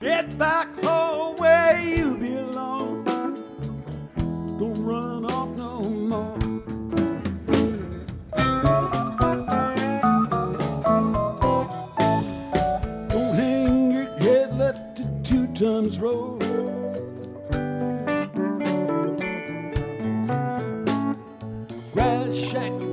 Get back home where you belong. Don't run off no more. Don't hang your head, let the two tons roll. Grass shack